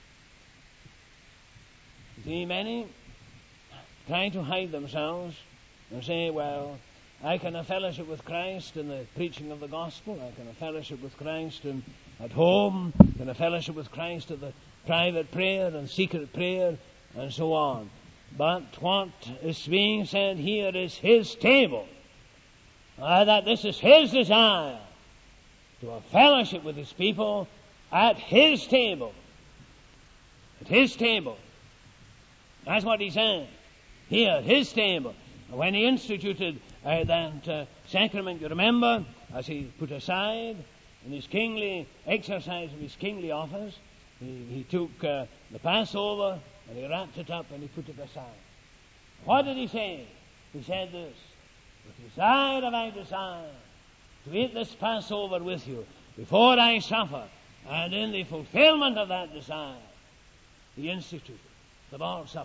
See, many try to hide themselves and say, well, I can have fellowship with Christ in the preaching of the gospel. I can have fellowship with Christ in, at home. I can have fellowship with Christ at the private prayer and secret prayer and so on. But what is being said here is his table. Uh, that this is his desire to have fellowship with his people at his table. At his table. That's what he said. Here, at his table. When he instituted uh, that uh, sacrament, you remember, as he put aside in his kingly exercise of his kingly office, he, he took uh, the Passover and he wrapped it up and he put it aside. What did he say? He said this: "With desire have I desire to eat this Passover with you before I suffer." And in the fulfillment of that desire, he instituted the Lord's Supper.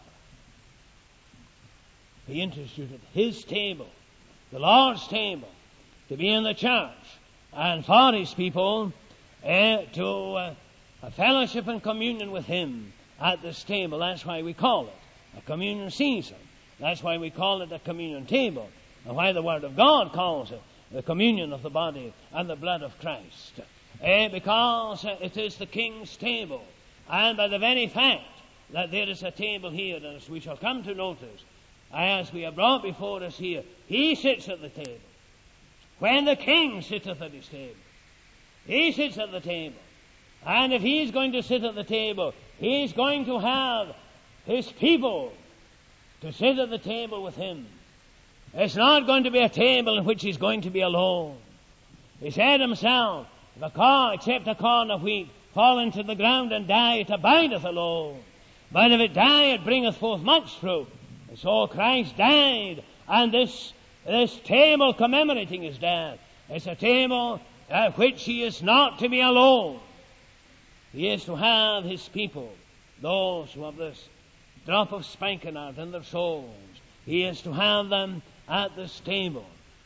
He instituted his table, the Lord's table, to be in the church and for his people uh, to uh, a fellowship and communion with him at this table. That's why we call it a communion season. That's why we call it a communion table, and why the Word of God calls it the communion of the body and the blood of Christ. Uh, because uh, it is the King's table, and by the very fact that there is a table here, as we shall come to notice, as we have brought before us here, he sits at the table. When the King sitteth at his table, he sits at the table. And if he's going to sit at the table, he's going to have his people to sit at the table with him. It's not going to be a table in which he's going to be alone. He said himself, if a corn, except a corn of wheat, fall into the ground and die, it abideth alone. But if it die, it bringeth forth much fruit. And so Christ died, and this, this table commemorating his death is a table at which he is not to be alone. He is to have his people, those who have this drop of spikenard in their souls. He is to have them at this table.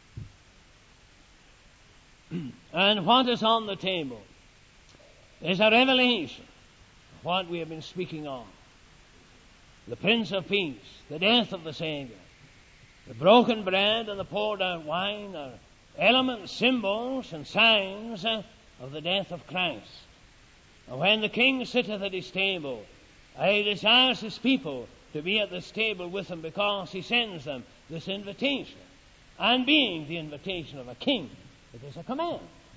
And what is on the table is a revelation of what we have been speaking of. The Prince of Peace, the death of the Savior. The broken bread and the poured out wine are elements, symbols, and signs uh, of the death of Christ. And when the King sitteth at his table, he desires his people to be at this table with him, because he sends them this invitation. And being the invitation of a king, it is a command.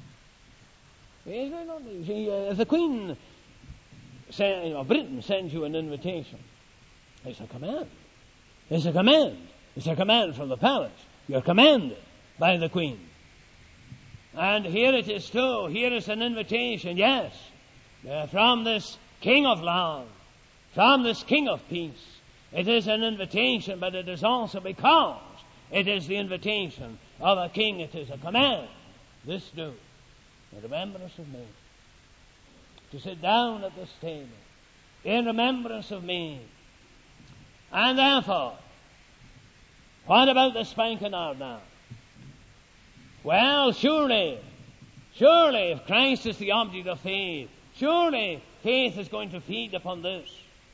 If the Queen of Britain sends you an invitation, it's a command. It's a command. It's a command from the palace. You're commanded by the Queen. And here it is too. Here is an invitation, yes, uh, from this King of love, from this King of peace. It is an invitation, but it is also because it is the invitation of a king. It is a command. This do in remembrance of me. To sit down at this table in remembrance of me. And therefore, what about the spikenard now? Well, surely, surely, if Christ is the object of faith, surely faith is going to feed upon this.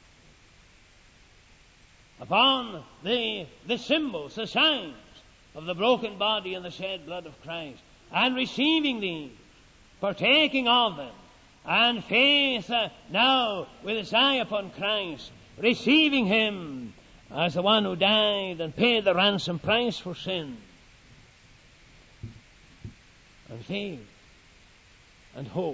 Upon the, the symbols, the signs of the broken body and the shed blood of Christ. And receiving these, partaking of them, and faith uh, now with its eye upon Christ, receiving Him as the one who died and paid the ransom price for sin. And faith, and hope,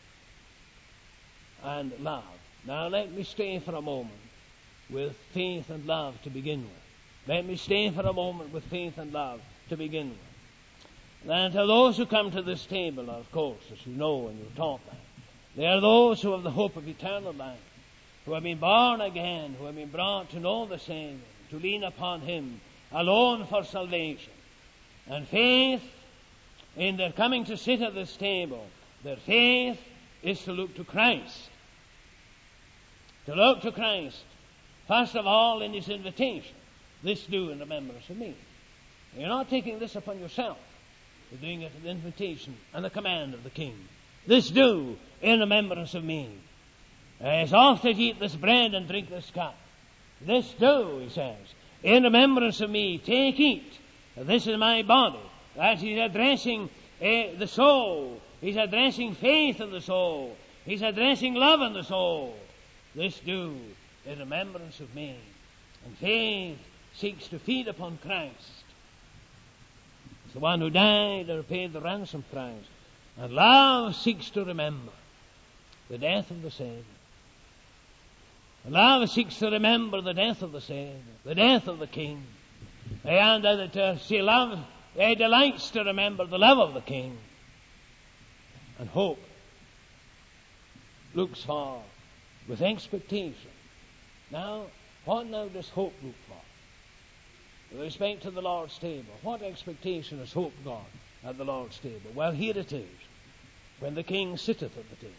and love. Now let me stay for a moment with faith and love to begin with. Let me stay for a moment with faith and love to begin with. And to those who come to this table, of course, as you know and you're taught that, they are those who have the hope of eternal life, who have been born again, who have been brought to know the Savior, to lean upon Him alone for salvation. And faith, in their coming to sit at this table, their faith is to look to Christ. To look to Christ, first of all in His invitation. This do in remembrance of me. You're not taking this upon yourself. You're doing it at the invitation and the command of the King. This do in remembrance of me. As oft as ye eat this bread and drink this cup. This do, he says, in remembrance of me. Take, eat. This is my body. That he's addressing uh, the soul. He's addressing faith in the soul. He's addressing love in the soul. This do in remembrance of me. And faith seeks to feed upon Christ. It's the one who died and paid the ransom price. And love seeks to remember the death of the Savior. And love seeks to remember the death of the Savior, the death of the King. And uh, that uh, see, love uh, delights to remember the love of the King. And hope looks for with expectation. Now, what now does hope look for? With respect to the Lord's table, what expectation has hope got at the Lord's table? Well, here it is, when the King sitteth at the table.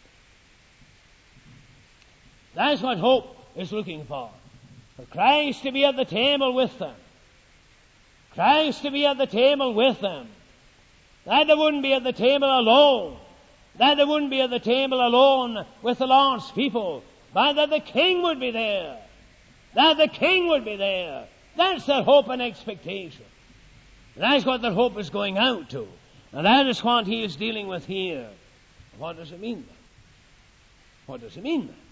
That's what hope is looking for. For Christ to be at the table with them. Christ to be at the table with them. That they wouldn't be at the table alone. That they wouldn't be at the table alone with the Lord's people. But that the King would be there. That the King would be there. That's their hope and expectation. That's what their hope is going out to. And that is what he is dealing with here. What does it mean then? What does it mean then?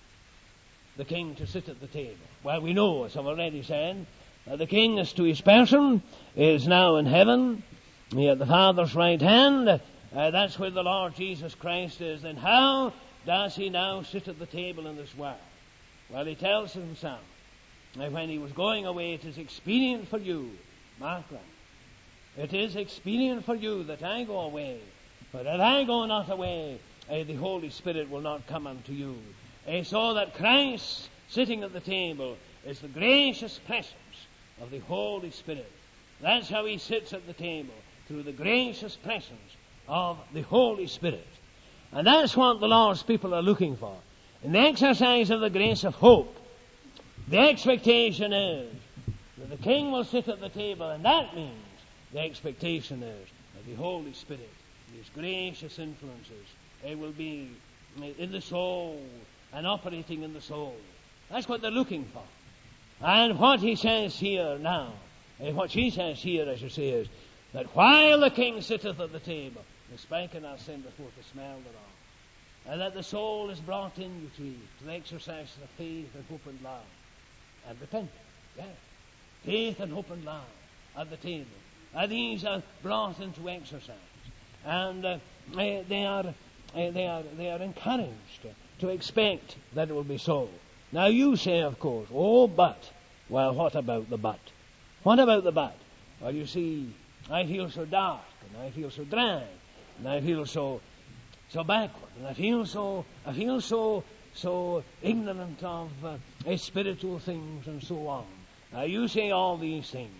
The King to sit at the table. Well, we know, as I've already said, that the King as to his person is now in heaven, at the Father's right hand. Uh, that's where the Lord Jesus Christ is. Then how does he now sit at the table in this world? Well, he tells himself that when he was going away, it is expedient for you, mark that, it is expedient for you that I go away. For that I go not away, uh, the Holy Spirit will not come unto you. Uh, so that Christ sitting at the table is the gracious presence of the Holy Spirit. That's how he sits at the table, through the gracious presence of the Holy Spirit. And that's what the Lord's people are looking for. In the exercise of the grace of hope, the expectation is that the King will sit at the table, and that means the expectation is that the Holy Spirit, His gracious influences, it will be in the soul and operating in the soul. That's what they're looking for. And what he says here now, and what she says here, as you say, is that while the King sitteth at the table, the spikenard sendeth forth the smell thereof, and that the soul is brought in you to, to the exercise of faith and hope and love and repentance. Yes. Faith and hope and love at the table. And these are brought into exercise. And uh, they are uh, they are they are encouraged to expect that it will be so. Now you say, of course, oh, but. Well, what about the but? What about the but? Well, you see, I feel so dark, and I feel so dry, and I feel so so backward, and I feel so I feel so so ignorant of uh, spiritual things and so on. Now you say all these things.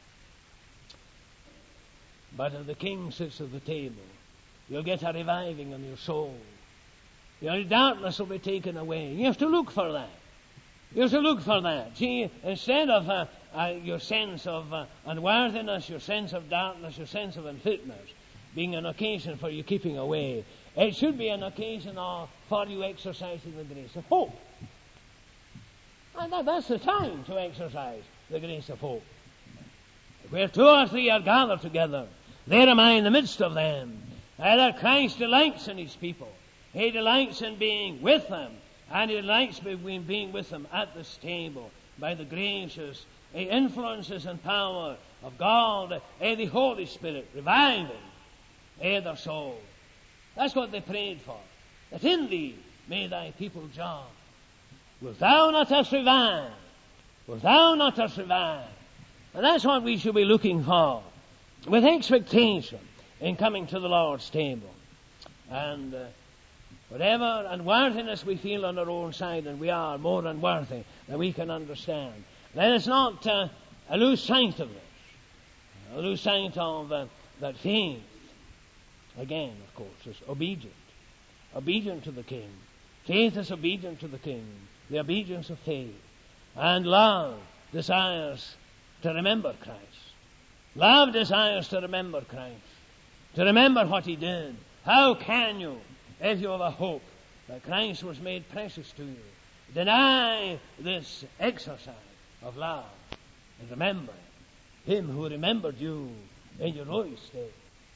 But if the king sits at the table, you'll get a reviving in your soul. Your darkness will be taken away. You have to look for that. You have to look for that. See, instead of uh, uh, your sense of uh, unworthiness, your sense of darkness, your sense of unfitness being an occasion for you keeping away, it should be an occasion of, for you exercising the grace of hope. And that, that's the time to exercise the grace of hope. Where two or three are gathered together, there am I in the midst of them. Either Christ delights in his people. He delights in being with them, and he delights in being with them at this table by the gracious influences and power of God and the Holy Spirit reviving their soul. That's what they prayed for. That in thee may thy people joy. Wilt thou not us revive? Wilt thou not us revive? And that's what we should be looking for, with expectation in coming to the Lord's table. And uh, whatever unworthiness we feel on our own side, and we are more unworthy than we can understand, let us not uh, lose sight of this. Lose sight of uh, that faith, again, of course, is obedient. Obedient to the King. Faith is obedient to the King. The obedience of faith. And love desires to remember Christ. Love desires to remember Christ. To remember what he did. How can you, if you have a hope that Christ was made precious to you, deny this exercise of love and remember him who remembered you in your early state?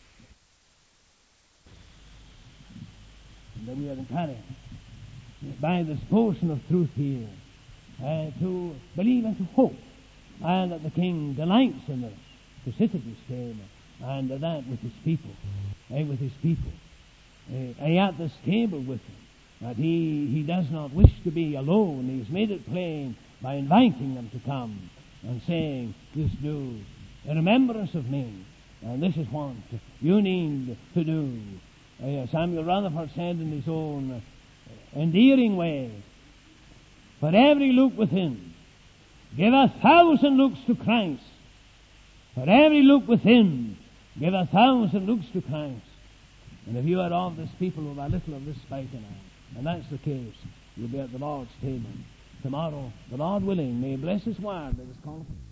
And then we are encouraged by this portion of truth here uh, to believe and to hope, and that the King delights in us to sit at his table, and that with his people, uh, with his people, uh, at this table with them, that he, he does not wish to be alone. He's made it plain by inviting them to come and saying, this do in remembrance of me, and this is what you need to do. Uh, Samuel Rutherford said in his own uh, endearing way, for every look within, give a thousand looks to Christ. For every look within, give a thousand looks to Christ. And if you are of this people with a little of this spite in it, and that's the case, you'll be at the Lord's table tomorrow, the Lord willing. May he bless his word that is called.